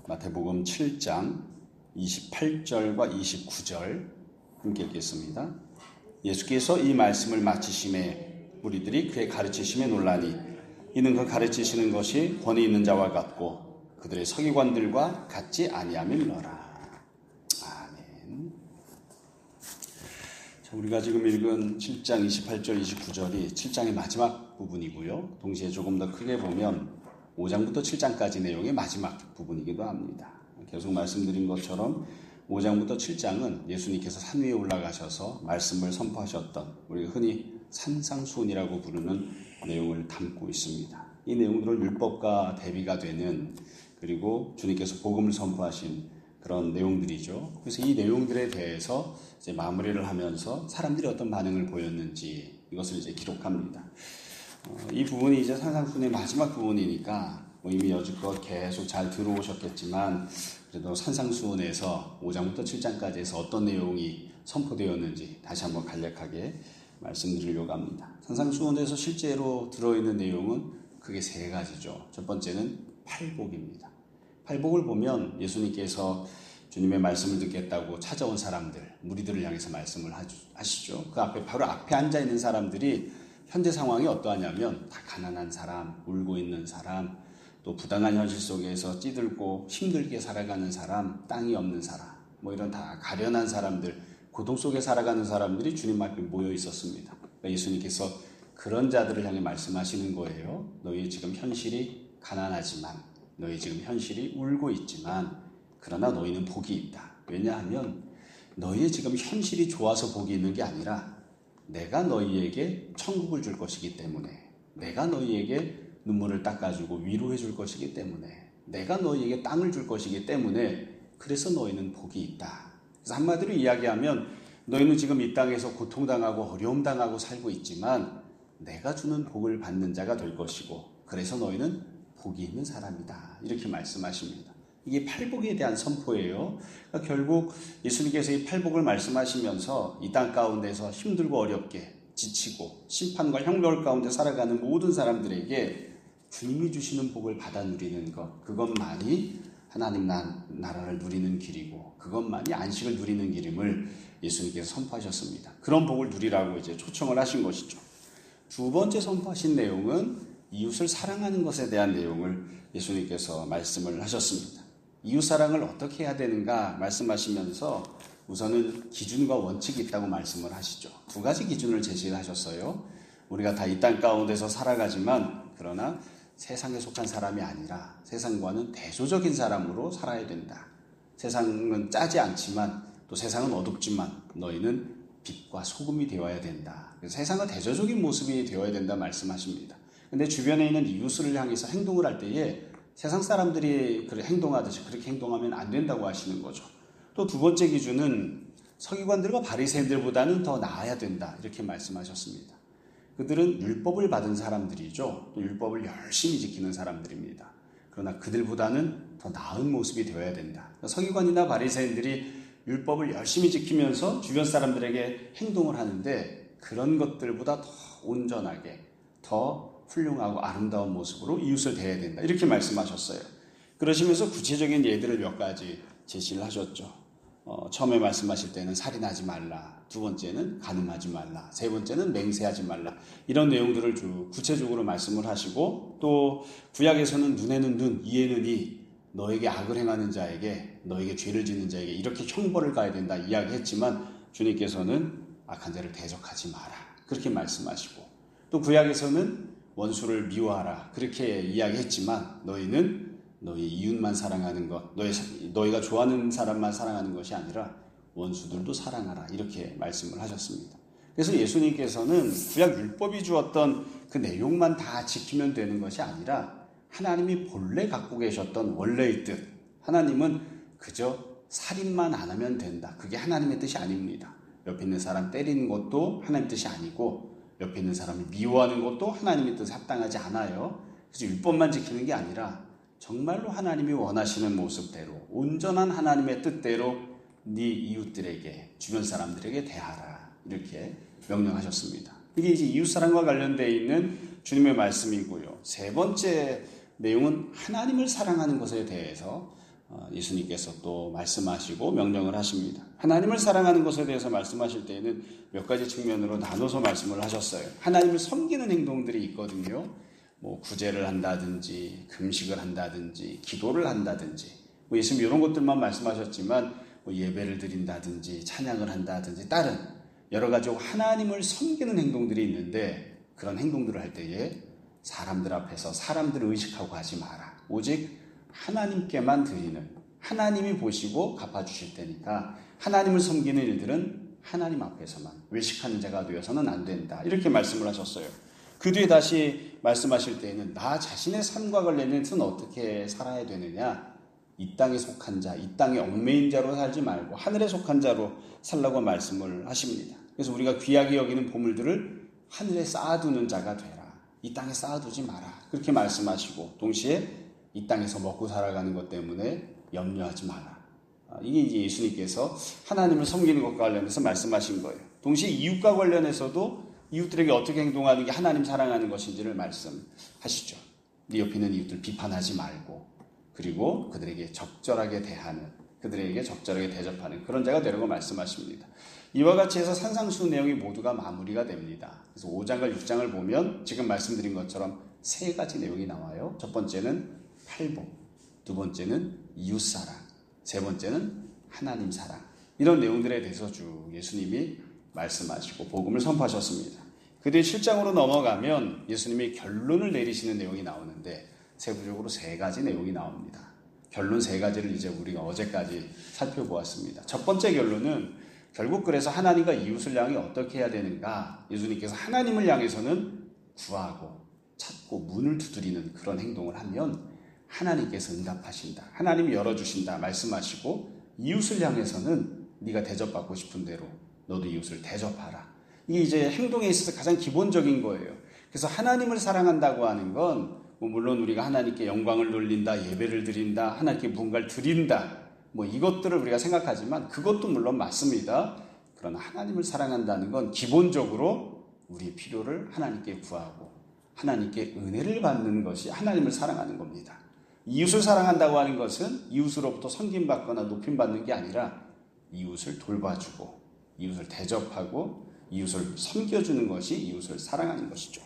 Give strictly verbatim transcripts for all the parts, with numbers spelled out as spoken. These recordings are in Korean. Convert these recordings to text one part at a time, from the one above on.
마태복음 칠 장 이십팔 절과 이십구 절 함께 읽겠습니다. 예수께서 이 말씀을 마치심에 무리들이 그의 가르치심에 놀라니 이는 그 가르치시는 것이 권위 있는 자와 같고 그들의 서기관들과 같지 아니함일러라. 아멘. 자, 우리가 지금 읽은 칠 장 이십팔 절 이십구 절이 칠 장의 마지막 부분이고요. 동시에 조금 더 크게 보면 오 장부터 칠 장까지 내용의 마지막 부분이기도 합니다. 계속 말씀드린 것처럼 오 장부터 칠 장은 예수님께서 산 위에 올라가셔서 말씀을 선포하셨던 우리가 흔히 산상수훈이라고 부르는 내용을 담고 있습니다. 이 내용들은 율법과 대비가 되는, 그리고 주님께서 복음을 선포하신 그런 내용들이죠. 그래서 이 내용들에 대해서 이제 마무리를 하면서 사람들이 어떤 반응을 보였는지 이것을 이제 기록합니다. 어, 이 부분이 이제 산상수훈의 마지막 부분이니까 뭐 이미 여지껏 계속 잘 들어오셨겠지만 그래도 산상수훈에서 오 장부터 칠 장까지 해서 어떤 내용이 선포되었는지 다시 한번 간략하게 말씀드리려고 합니다. 산상수훈에서 실제로 들어있는 내용은 크게 세 가지죠. 첫 번째는 팔복입니다. 팔복을 보면 예수님께서 주님의 말씀을 듣겠다고 찾아온 사람들, 무리들을 향해서 말씀을 하시죠. 그 앞에 바로 앞에 앉아 있는 사람들이 현재 상황이 어떠하냐면 다 가난한 사람, 울고 있는 사람, 또 부당한 현실 속에서 찌들고 힘들게 살아가는 사람, 땅이 없는 사람, 뭐 이런 다 가련한 사람들, 고통 속에 살아가는 사람들이 주님 앞에 모여 있었습니다. 그러니까 예수님께서 그런 자들을 향해 말씀하시는 거예요. 너희 지금 현실이 가난하지만, 너희 지금 현실이 울고 있지만, 그러나 너희는 복이 있다. 왜냐하면 너희의 지금 현실이 좋아서 복이 있는 게 아니라 내가 너희에게 천국을 줄 것이기 때문에, 내가 너희에게 눈물을 닦아주고 위로해 줄 것이기 때문에, 내가 너희에게 땅을 줄 것이기 때문에 그래서 너희는 복이 있다. 그래서 한마디로 이야기하면 너희는 지금 이 땅에서 고통당하고 어려움당하고 살고 있지만 내가 주는 복을 받는 자가 될 것이고 그래서 너희는 복이 있는 사람이다. 이렇게 말씀하십니다. 이게 팔복에 대한 선포예요. 그러니까 결국 예수님께서 이 팔복을 말씀하시면서 이 땅 가운데서 힘들고 어렵게 지치고 심판과 형벌 가운데 살아가는 모든 사람들에게 주님이 주시는 복을 받아 누리는 것, 그것만이 하나님 나라를 누리는 길이고 그것만이 안식을 누리는 길임을 예수님께서 선포하셨습니다. 그런 복을 누리라고 이제 초청을 하신 것이죠. 두 번째 선포하신 내용은 이웃을 사랑하는 것에 대한 내용을 예수님께서 말씀을 하셨습니다. 이웃 사랑을 어떻게 해야 되는가 말씀하시면서 우선은 기준과 원칙이 있다고 말씀을 하시죠. 두 가지 기준을 제시를 하셨어요. 우리가 다 이 땅 가운데서 살아가지만 그러나 세상에 속한 사람이 아니라 세상과는 대조적인 사람으로 살아야 된다. 세상은 짜지 않지만 또 세상은 어둡지만 너희는 빛과 소금이 되어야 된다. 세상은 대조적인 모습이 되어야 된다 말씀하십니다. 근데 주변에 있는 이웃을 향해서 행동을 할 때에 세상 사람들이 그렇게 행동하듯이 그렇게 행동하면 안 된다고 하시는 거죠. 또 두 번째 기준은 서기관들과 바리새인들보다는 더 나아야 된다. 이렇게 말씀하셨습니다. 그들은 율법을 받은 사람들이죠. 또 율법을 열심히 지키는 사람들입니다. 그러나 그들보다는 더 나은 모습이 되어야 된다. 서기관이나 바리새인들이 율법을 열심히 지키면서 주변 사람들에게 행동을 하는데 그런 것들보다 더 온전하게, 더 훌륭하고 아름다운 모습으로 이웃을 대해야 된다. 이렇게 말씀하셨어요. 그러시면서 구체적인 예들을 몇 가지 제시를 하셨죠. 어, 처음에 말씀하실 때는 살인하지 말라, 두 번째는 간음하지 말라, 세 번째는 맹세하지 말라, 이런 내용들을 주 구체적으로 말씀을 하시고, 또 구약에서는 눈에는 눈, 이에는 이, 너에게 악을 행하는 자에게, 너에게 죄를 짓는 자에게 이렇게 형벌을 가야 된다 이야기했지만 주님께서는 악한 자를 대적하지 마라 그렇게 말씀하시고, 또 구약에서는 원수를 미워하라 그렇게 이야기했지만 너희는 너희 이웃만 사랑하는 것, 너희, 너희가 좋아하는 사람만 사랑하는 것이 아니라 원수들도 사랑하라 이렇게 말씀을 하셨습니다. 그래서 예수님께서는 구약 율법이 주었던 그 내용만 다 지키면 되는 것이 아니라 하나님이 본래 갖고 계셨던 원래의 뜻, 하나님은 그저 살인만 안 하면 된다. 그게 하나님의 뜻이 아닙니다. 옆에 있는 사람 때리는 것도 하나님의 뜻이 아니고 옆에 있는 사람을 미워하는 것도 하나님의 뜻에 합당하지 않아요. 그래서 율법만 지키는 게 아니라 정말로 하나님이 원하시는 모습대로 온전한 하나님의 뜻대로 네 이웃들에게, 주변 사람들에게 대하라 이렇게 명령하셨습니다. 이게 이제 이웃사랑과 관련되어 있는 주님의 말씀이고요. 세 번째 내용은 하나님을 사랑하는 것에 대해서 예수님께서 또 말씀하시고 명령을 하십니다. 하나님을 사랑하는 것에 대해서 말씀하실 때에는 몇 가지 측면으로 나눠서 말씀을 하셨어요. 하나님을 섬기는 행동들이 있거든요. 뭐 구제를 한다든지 금식을 한다든지 기도를 한다든지 뭐 예수님 이런 것들만 말씀하셨지만 뭐 예배를 드린다든지 찬양을 한다든지 다른 여러 가지 하나님을 섬기는 행동들이 있는데 그런 행동들을 할 때에 사람들 앞에서 사람들을 의식하고 하지 마라. 오직 하나님께만 드리는 하나님이 보시고 갚아주실 테니까 하나님을 섬기는 일들은 하나님 앞에서만 외식하는 자가 되어서는 안 된다. 이렇게 말씀을 하셨어요. 그 뒤에 다시 말씀하실 때에는 나 자신의 삶과 관련해서는 어떻게 살아야 되느냐. 이 땅에 속한 자, 이 땅에 얽매인 자로 살지 말고 하늘에 속한 자로 살라고 말씀을 하십니다. 그래서 우리가 귀하게 여기는 보물들을 하늘에 쌓아두는 자가 되라. 이 땅에 쌓아두지 마라. 그렇게 말씀하시고 동시에 이 땅에서 먹고 살아가는 것 때문에 염려하지 마라. 이게 이제 예수님께서 하나님을 섬기는 것과 관련해서 말씀하신 거예요. 동시에 이웃과 관련해서도 이웃들에게 어떻게 행동하는 게 하나님 사랑하는 것인지를 말씀하시죠. 네 옆에 있는 이웃들 비판하지 말고 그리고 그들에게 적절하게 대하는 그들에게 적절하게 대접하는 그런 자가 되라고 말씀하십니다. 이와 같이 해서 산상수 내용이 모두가 마무리가 됩니다. 그래서 오 장과 육 장을 보면 지금 말씀드린 것처럼 세 가지 내용이 나와요. 첫 번째는 팔복, 두 번째는 이웃사랑, 세 번째는 하나님 사랑. 이런 내용들에 대해서 쭉 예수님이 말씀하시고 복음을 선포하셨습니다. 그 뒤에 칠 장으로 넘어가면 예수님이 결론을 내리시는 내용이 나오는데 세부적으로 세 가지 내용이 나옵니다. 결론 세 가지를 이제 우리가 어제까지 살펴보았습니다. 첫 번째 결론은 결국 그래서 하나님과 이웃을 향해 어떻게 해야 되는가. 예수님께서 하나님을 향해서는 구하고 찾고 문을 두드리는 그런 행동을 하면 하나님께서 응답하신다. 하나님이 열어주신다 말씀하시고 이웃을 향해서는 네가 대접받고 싶은 대로 너도 이웃을 대접하라. 이게 이제 행동에 있어서 가장 기본적인 거예요. 그래서 하나님을 사랑한다고 하는 건 뭐 물론 우리가 하나님께 영광을 돌린다, 예배를 드린다, 하나님께 무언가를 드린다 뭐 이것들을 우리가 생각하지만 그것도 물론 맞습니다. 그러나 하나님을 사랑한다는 건 기본적으로 우리의 필요를 하나님께 구하고 하나님께 은혜를 받는 것이 하나님을 사랑하는 겁니다. 이웃을 사랑한다고 하는 것은 이웃으로부터 섬김받거나 높임받는 게 아니라 이웃을 돌봐주고 이웃을 대접하고 이웃을 섬겨주는 것이 이웃을 사랑하는 것이죠.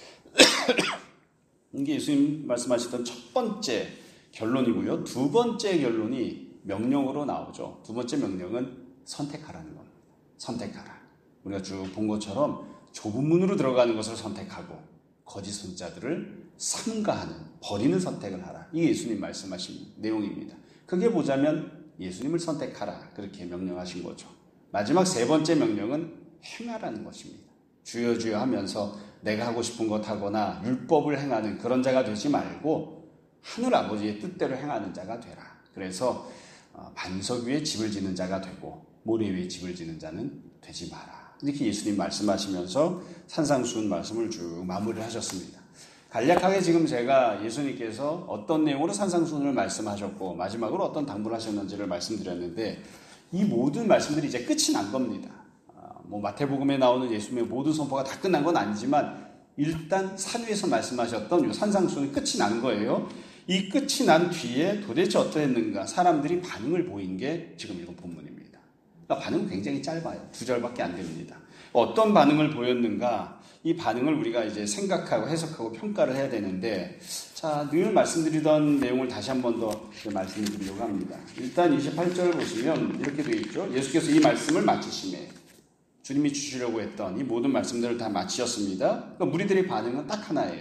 이게 예수님 말씀하셨던 첫 번째 결론이고요. 두 번째 결론이 명령으로 나오죠. 두 번째 명령은 선택하라는 겁니다. 선택하라. 우리가 쭉 본 것처럼 좁은 문으로 들어가는 것을 선택하고 거짓 선자들을 삼가하는 버리는 선택을 하라. 이게 예수님 말씀하신 내용입니다. 크게 보자면 예수님을 선택하라 그렇게 명령하신 거죠. 마지막 세 번째 명령은 행하라는 것입니다. 주여 주여 하면서 내가 하고 싶은 것 하거나 율법을 행하는 그런 자가 되지 말고 하늘 아버지의 뜻대로 행하는 자가 되라. 그래서 반석 위에 집을 짓는 자가 되고 모래 위에 집을 짓는 자는 되지 마라. 이렇게 예수님 말씀하시면서 산상수훈 말씀을 쭉 마무리를 하셨습니다. 간략하게 지금 제가 예수님께서 어떤 내용으로 산상수훈을 말씀하셨고 마지막으로 어떤 당부를 하셨는지를 말씀드렸는데 이 모든 말씀들이 이제 끝이 난 겁니다. 뭐 마태복음에 나오는 예수님의 모든 선포가 다 끝난 건 아니지만 일단 산 위에서 말씀하셨던 이 산상수훈이 끝이 난 거예요. 이 끝이 난 뒤에 도대체 어떠했는가 사람들이 반응을 보인 게 지금 읽은 본문입니다. 그러니까 반응은 굉장히 짧아요. 두 절밖에 안 됩니다. 어떤 반응을 보였는가 이 반응을 우리가 이제 생각하고 해석하고 평가를 해야 되는데 자, 늘 말씀드리던 내용을 다시 한 번 더 말씀을 드리려고 합니다. 일단 이십팔 절을 보시면 이렇게 되어 있죠. 예수께서 이 말씀을 마치심에 주님이 주시려고 했던 이 모든 말씀들을 다 마치셨습니다. 그러니까 무리들의 반응은 딱 하나예요.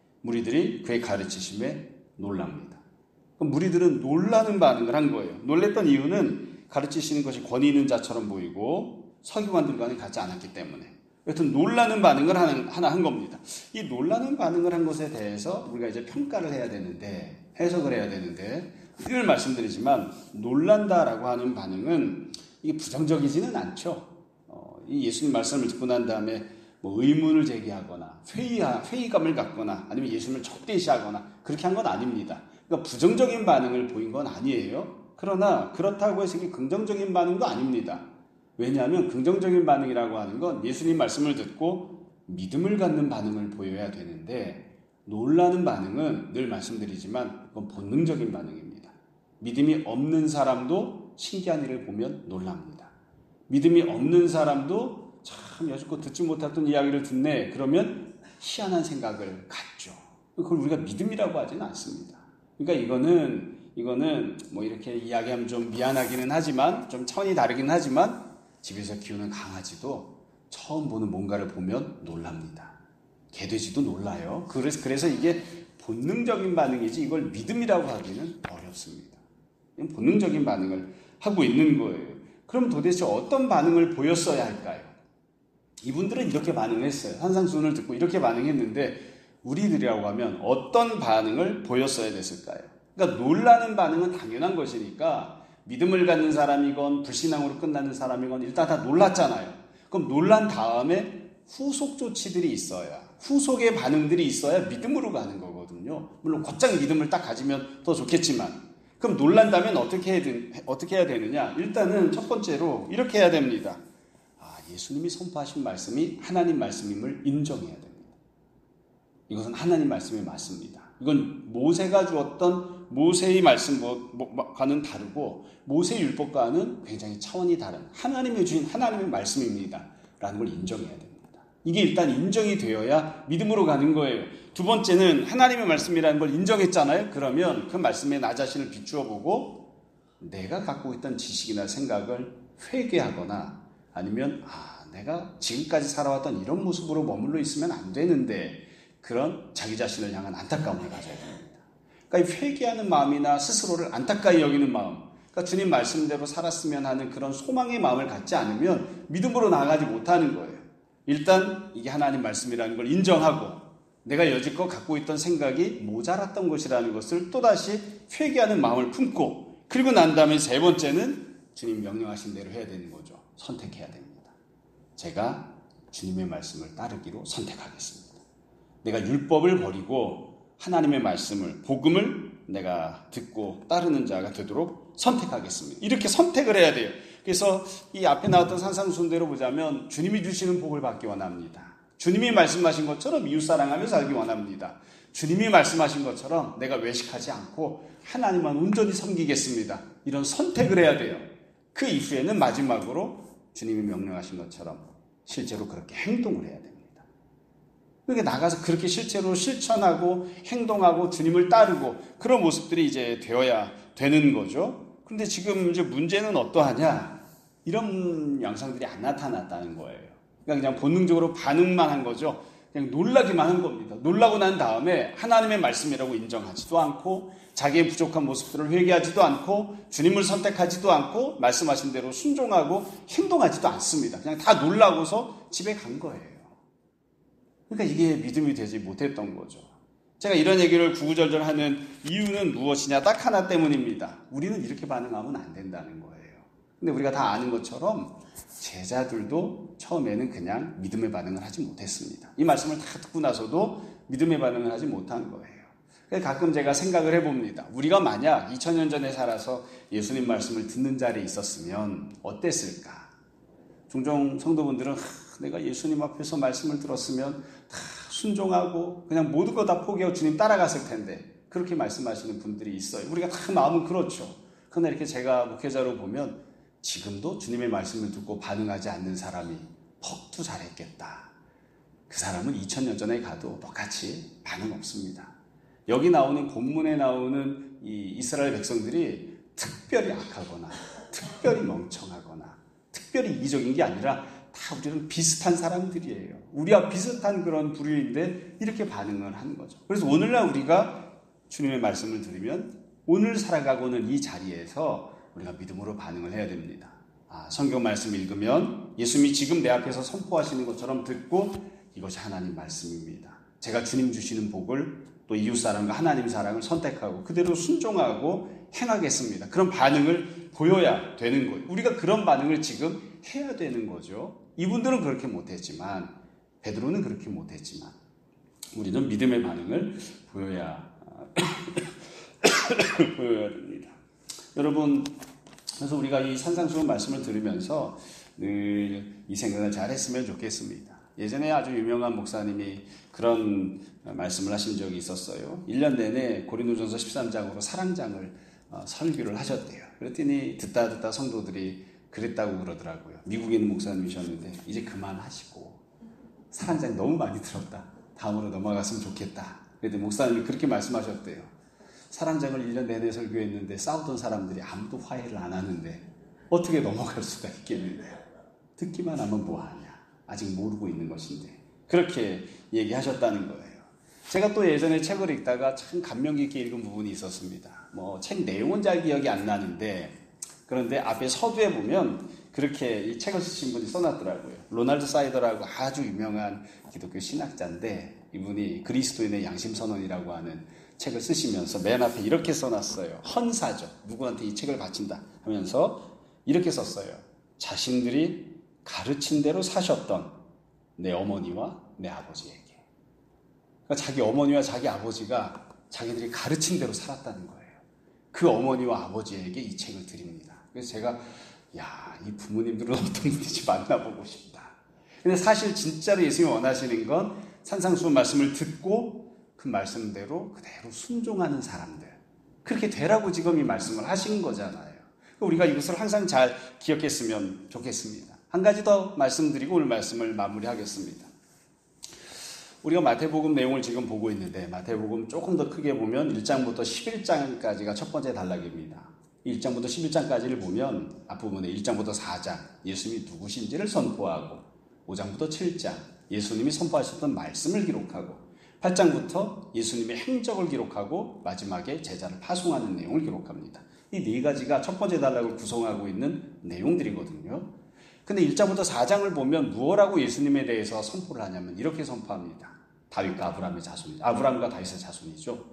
무리들이 그의 가르치심에 놀랍니다. 그러니까 무리들은 놀라는 반응을 한 거예요. 놀랬던 이유는 가르치시는 것이 권위 있는 자처럼 보이고 서기관들과는 같지 않았기 때문에. 여튼 놀라는 반응을 하는, 하나 한 겁니다. 이 놀라는 반응을 한 것에 대해서 우리가 이제 평가를 해야 되는데 해석을 해야 되는데 늘 말씀드리지만 놀란다라고 하는 반응은 이게 부정적이지는 않죠. 이 예수님 말씀을 듣고 난 다음에 뭐 의문을 제기하거나 회의하, 회의감을 갖거나 아니면 예수님을 적대시하거나 그렇게 한 건 아닙니다. 그러니까 부정적인 반응을 보인 건 아니에요. 그러나 그렇다고 해서 이게 긍정적인 반응도 아닙니다. 왜냐하면 긍정적인 반응이라고 하는 건 예수님 말씀을 듣고 믿음을 갖는 반응을 보여야 되는데 놀라는 반응은 늘 말씀드리지만 그건 본능적인 반응입니다. 믿음이 없는 사람도 신기한 일을 보면 놀랍니다. 믿음이 없는 사람도 참 여지껏 듣지 못했던 이야기를 듣네. 그러면 희한한 생각을 갖죠. 그걸 우리가 믿음이라고 하지는 않습니다. 그러니까 이거는 이거는 뭐 이렇게 이야기하면 좀 미안하기는 하지만 좀 차원이 다르긴 하지만 집에서 키우는 강아지도 처음 보는 뭔가를 보면 놀랍니다. 개돼지도 놀라요. 그래서 그래서 이게 본능적인 반응이지 이걸 믿음이라고 하기는 어렵습니다. 본능적인 반응을 하고 있는 거예요. 그럼 도대체 어떤 반응을 보였어야 할까요? 이분들은 이렇게 반응했어요. 산상수훈을 듣고 이렇게 반응했는데 우리들이라고 하면 어떤 반응을 보였어야 됐을까요? 그러니까 놀라는 반응은 당연한 것이니까 믿음을 갖는 사람이건 불신앙으로 끝나는 사람이건 일단 다 놀랐잖아요. 그럼 놀란 다음에 후속 조치들이 있어야, 후속의 반응들이 있어야 믿음으로 가는 거거든요. 물론 곧장 믿음을 딱 가지면 더 좋겠지만 그럼 놀란다면 어떻게 해야, 되, 어떻게 해야 되느냐? 일단은 첫 번째로 이렇게 해야 됩니다. 아, 예수님이 선포하신 말씀이 하나님 말씀임을 인정해야 됩니다. 이것은 하나님 말씀이 맞습니다. 이건 모세가 주었던 모세의 말씀과는 다르고 모세의 율법과는 굉장히 차원이 다른 하나님이 주신 하나님의 말씀입니다. 라는 걸 인정해야 됩니다. 이게 일단 인정이 되어야 믿음으로 가는 거예요. 두 번째는 하나님의 말씀이라는 걸 인정했잖아요. 그러면 그 말씀에 나 자신을 비추어 보고 내가 갖고 있던 지식이나 생각을 회개하거나 아니면 아, 내가 지금까지 살아왔던 이런 모습으로 머물러 있으면 안 되는데 그런 자기 자신을 향한 안타까움을 가져야 됩니다. 그러니까 회개하는 마음이나 스스로를 안타까이 여기는 마음, 그러니까 주님 말씀대로 살았으면 하는 그런 소망의 마음을 갖지 않으면 믿음으로 나아가지 못하는 거예요. 일단 이게 하나님 말씀이라는 걸 인정하고 내가 여지껏 갖고 있던 생각이 모자랐던 것이라는 것을 또다시 회개하는 마음을 품고 그리고 난 다음에 세 번째는 주님 명령하신 대로 해야 되는 거죠. 선택해야 됩니다. 제가 주님의 말씀을 따르기로 선택하겠습니다. 내가 율법을 버리고 하나님의 말씀을, 복음을 내가 듣고 따르는 자가 되도록 선택하겠습니다. 이렇게 선택을 해야 돼요. 그래서 이 앞에 나왔던 산상수훈대로 보자면 주님이 주시는 복을 받기 원합니다. 주님이 말씀하신 것처럼 이웃사랑하며 살기 원합니다. 주님이 말씀하신 것처럼 내가 외식하지 않고 하나님만 온전히 섬기겠습니다. 이런 선택을 해야 돼요. 그 이후에는 마지막으로 주님이 명령하신 것처럼 실제로 그렇게 행동을 해야 됩니다. 그러니까 나가서 그렇게 실제로 실천하고 행동하고 주님을 따르고 그런 모습들이 이제 되어야 되는 거죠. 그런데 지금 이제 문제는 어떠하냐? 이런 양상들이 안 나타났다는 거예요. 그러니까 그냥 본능적으로 반응만 한 거죠. 그냥 놀라기만 한 겁니다. 놀라고 난 다음에 하나님의 말씀이라고 인정하지도 않고 자기의 부족한 모습들을 회개하지도 않고 주님을 선택하지도 않고 말씀하신 대로 순종하고 행동하지도 않습니다. 그냥 다 놀라고서 집에 간 거예요. 그러니까 이게 믿음이 되지 못했던 거죠. 제가 이런 얘기를 구구절절 하는 이유는 무엇이냐? 딱 하나 때문입니다. 우리는 이렇게 반응하면 안 된다는 거예요. 근데 우리가 다 아는 것처럼 제자들도 처음에는 그냥 믿음의 반응을 하지 못했습니다. 이 말씀을 다 듣고 나서도 믿음의 반응을 하지 못한 거예요. 그래서 가끔 제가 생각을 해봅니다. 우리가 만약 이천 년 전에 살아서 예수님 말씀을 듣는 자리에 있었으면 어땠을까? 종종 성도분들은 내가 예수님 앞에서 말씀을 들었으면 다 순종하고 그냥 모든 거 다 포기하고 주님 따라갔을 텐데 그렇게 말씀하시는 분들이 있어요. 우리가 다 마음은 그렇죠. 그러나 이렇게 제가 목회자로 보면 지금도 주님의 말씀을 듣고 반응하지 않는 사람이 퍽도 잘했겠다. 그 사람은 이천 년 전에 가도 똑같이 반응 없습니다. 여기 나오는 본문에 나오는 이 이스라엘 백성들이 특별히 악하거나 특별히 멍청하거나 특별히 이기적인 게 아니라 다 우리는 비슷한 사람들이에요. 우리와 비슷한 그런 부류인데 이렇게 반응을 하는 거죠. 그래서 오늘날 우리가 주님의 말씀을 들으면 오늘 살아가고는 이 자리에서 우리가 믿음으로 반응을 해야 됩니다. 아, 성경 말씀 읽으면 예수님이 지금 내 앞에서 선포하시는 것처럼 듣고 이것이 하나님 말씀입니다. 제가 주님 주시는 복을 또 이웃사랑과 하나님 사랑을 선택하고 그대로 순종하고 행하겠습니다. 그런 반응을 보여야 되는 거예요. 우리가 그런 반응을 지금 해야 되는 거죠. 이분들은 그렇게 못했지만 베드로는 그렇게 못했지만 우리는 믿음의 반응을 보여야 보여야 됩니다. 여러분, 그래서 우리가 이 산상수훈 말씀을 들으면서 늘 이 생각을 잘 했으면 좋겠습니다. 예전에 아주 유명한 목사님이 그런 말씀을 하신 적이 있었어요. 일 년 내내 고린도전서 십삼 장으로 사랑장을 설교를 하셨대요. 그랬더니 듣다 듣다 성도들이 그랬다고 그러더라고요. 미국에 있는 목사님이셨는데 이제 그만하시고 사랑장 너무 많이 들었다. 다음으로 넘어갔으면 좋겠다. 그랬더니 목사님이 그렇게 말씀하셨대요. 사랑장을 일 년 내내 설교했는데 싸우던 사람들이 아무도 화해를 안 하는데 어떻게 넘어갈 수가 있겠는데요. 듣기만 하면 뭐하냐. 아직 모르고 있는 것인데. 그렇게 얘기하셨다는 거예요. 제가 또 예전에 책을 읽다가 참 감명 깊게 읽은 부분이 있었습니다. 뭐 책 내용은 잘 기억이 안 나는데 그런데 앞에 서두에 보면 그렇게 이 책을 쓰신 분이 써놨더라고요. 로날드 사이더라고 아주 유명한 기독교 신학자인데 이분이 그리스도인의 양심선언이라고 하는 책을 쓰시면서 맨 앞에 이렇게 써놨어요. 헌사죠. 누구한테 이 책을 바친다 하면서 이렇게 썼어요. 자신들이 가르친 대로 사셨던 내 어머니와 내 아버지에게. 그러니까 자기 어머니와 자기 아버지가 자기들이 가르친 대로 살았다는 거예요. 그 어머니와 아버지에게 이 책을 드립니다. 그래서 제가 야, 이 부모님들은 어떤 분인지 만나보고 싶다. 근데 사실 진짜로 예수님이 원하시는 건 산상수훈 말씀을 듣고 그 말씀대로 그대로 순종하는 사람들. 그렇게 되라고 지금 이 말씀을 하신 거잖아요. 우리가 이것을 항상 잘 기억했으면 좋겠습니다. 한 가지 더 말씀드리고 오늘 말씀을 마무리하겠습니다. 우리가 마태복음 내용을 지금 보고 있는데 마태복음 조금 더 크게 보면 일 장부터 십일 장까지가 첫 번째 단락입니다. 일 장부터 십일 장까지를 보면 앞부분에 일 장부터 사 장 예수님이 누구신지를 선포하고 오 장부터 칠 장 예수님이 선포하셨던 말씀을 기록하고 팔 장부터 예수님의 행적을 기록하고 마지막에 제자를 파송하는 내용을 기록합니다. 이 네 가지가 첫 번째 단락을 구성하고 있는 내용들이거든요. 근데 일 장부터 사 장을 보면 무엇라고 예수님에 대해서 선포를 하냐면 이렇게 선포합니다. 다윗과 아브라함의 자손이죠. 아브라함과 다윗의 자손이죠.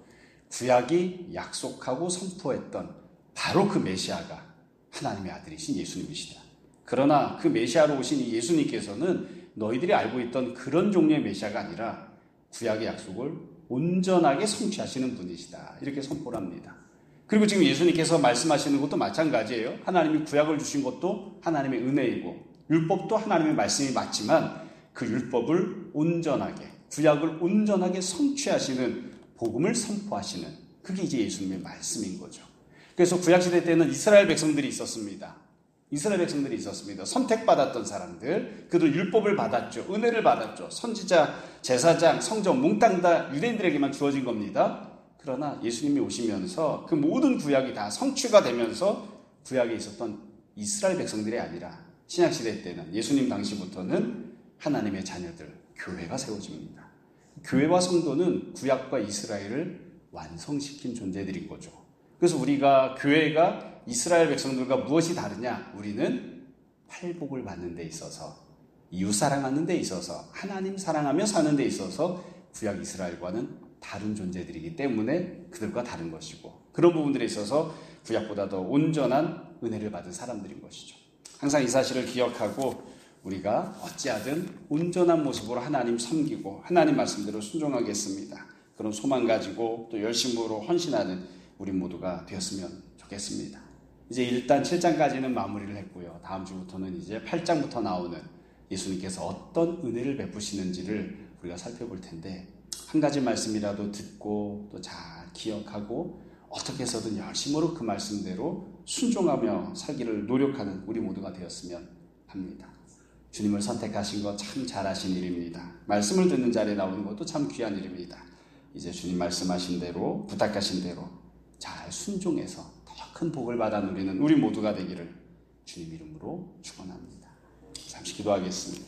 구약이 약속하고 선포했던 바로 그 메시아가 하나님의 아들이신 예수님이시다. 그러나 그 메시아로 오신 이 예수님께서는 너희들이 알고 있던 그런 종류의 메시아가 아니라 구약의 약속을 온전하게 성취하시는 분이시다. 이렇게 선포를 합니다. 그리고 지금 예수님께서 말씀하시는 것도 마찬가지예요. 하나님이 구약을 주신 것도 하나님의 은혜이고 율법도 하나님의 말씀이 맞지만 그 율법을 온전하게 구약을 온전하게 성취하시는 복음을 선포하시는 그게 이제 예수님의 말씀인 거죠. 그래서 구약시대 때는 이스라엘 백성들이 있었습니다. 이스라엘 백성들이 있었습니다. 선택받았던 사람들, 그들 율법을 받았죠. 은혜를 받았죠. 선지자, 제사장, 성전, 몽땅 다 유대인들에게만 주어진 겁니다. 그러나 예수님이 오시면서 그 모든 구약이 다 성취가 되면서 구약에 있었던 이스라엘 백성들이 아니라 신약시대 때는 예수님 당시부터는 하나님의 자녀들, 교회가 세워집니다. 교회와 성도는 구약과 이스라엘을 완성시킨 존재들인 거죠. 그래서 우리가 교회가 이스라엘 백성들과 무엇이 다르냐? 우리는 팔복을 받는 데 있어서 이웃 사랑하는 데 있어서 하나님 사랑하며 사는 데 있어서 구약 이스라엘과는 다른 존재들이기 때문에 그들과 다른 것이고 그런 부분들에 있어서 구약보다 더 온전한 은혜를 받은 사람들인 것이죠. 항상 이 사실을 기억하고 우리가 어찌하든 온전한 모습으로 하나님 섬기고 하나님 말씀대로 순종하겠습니다. 그런 소망 가지고 또 열심으로 헌신하는 우리 모두가 되었으면 좋겠습니다. 이제 일단 칠 장까지는 마무리를 했고요. 다음 주부터는 이제 팔 장부터 나오는 예수님께서 어떤 은혜를 베푸시는지를 우리가 살펴볼 텐데 한 가지 말씀이라도 듣고 또 잘 기억하고 어떻게 해서든 열심으로 그 말씀대로 순종하며 살기를 노력하는 우리 모두가 되었으면 합니다. 주님을 선택하신 것 참 잘하신 일입니다. 말씀을 듣는 자리에 나오는 것도 참 귀한 일입니다. 이제 주님 말씀하신 대로 부탁하신 대로 잘 순종해서 더 큰 복을 받아 누리는 우리 모두가 되기를 주님 이름으로 축원합니다. 잠시 기도하겠습니다.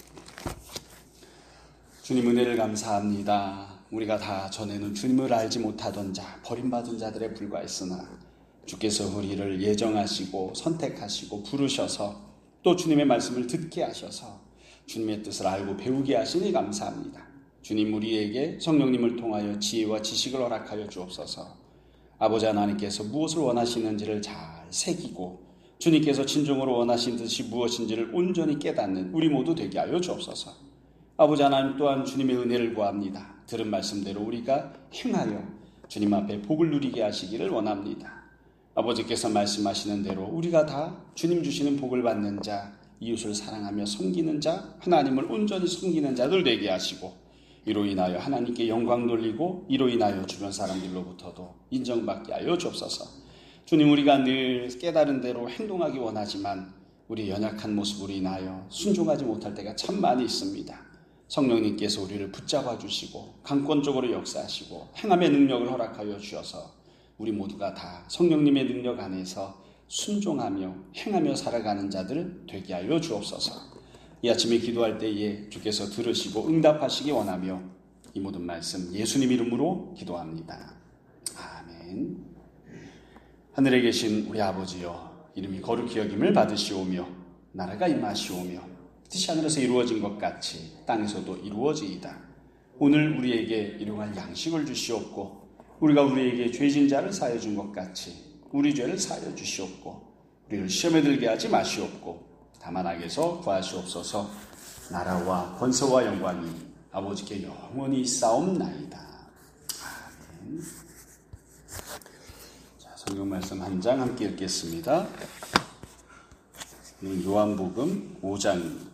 주님 은혜를 감사합니다. 우리가 다 전에는 주님을 알지 못하던 자, 버림받은 자들에 불과했으나 주께서 우리를 예정하시고 선택하시고 부르셔서 또 주님의 말씀을 듣게 하셔서 주님의 뜻을 알고 배우게 하시니 감사합니다. 주님 우리에게 성령님을 통하여 지혜와 지식을 허락하여 주옵소서. 아버지 하나님께서 무엇을 원하시는지를 잘 새기고 주님께서 진정으로 원하신 뜻이 무엇인지를 온전히 깨닫는 우리 모두 되게 하여 주옵소서. 아버지 하나님 또한 주님의 은혜를 구합니다. 들은 말씀대로 우리가 행하여 주님 앞에 복을 누리게 하시기를 원합니다. 아버지께서 말씀하시는 대로 우리가 다 주님 주시는 복을 받는 자, 이웃을 사랑하며 섬기는 자, 하나님을 온전히 섬기는 자들 되게 하시고 이로 인하여 하나님께 영광 돌리고 이로 인하여 주변 사람들로부터도 인정받게 하여 주옵소서. 주님, 우리가 늘 깨달은 대로 행동하기 원하지만 우리 연약한 모습으로 인하여 순종하지 못할 때가 참 많이 있습니다. 성령님께서 우리를 붙잡아 주시고 강권적으로 역사하시고 행함의 능력을 허락하여 주셔서 우리 모두가 다 성령님의 능력 안에서 순종하며 행하며 살아가는 자들 되게 하여 주옵소서. 이 아침에 기도할 때에 주께서 들으시고 응답하시기 원하며 이 모든 말씀 예수님 이름으로 기도합니다. 아멘. 하늘에 계신 우리 아버지여, 이름이 거룩히 여김을 받으시오며 나라가 임하시오며 뜻이 하늘에서 이루어진 것 같이 땅에서도 이루어지이다. 오늘 우리에게 일용할 양식을 주시옵고 우리가 우리에게 죄진 자를 사하여 준 것 같이 우리 죄를 사하여 주시옵고 우리를 시험에 들게 하지 마시옵고 다만 악에서 구하시옵소서. 나라와 권세와 영광이 아버지께 영원히 있사옵나이다. 아멘. 자, 성경 말씀 한 장 함께 읽겠습니다. 요한복음 오 장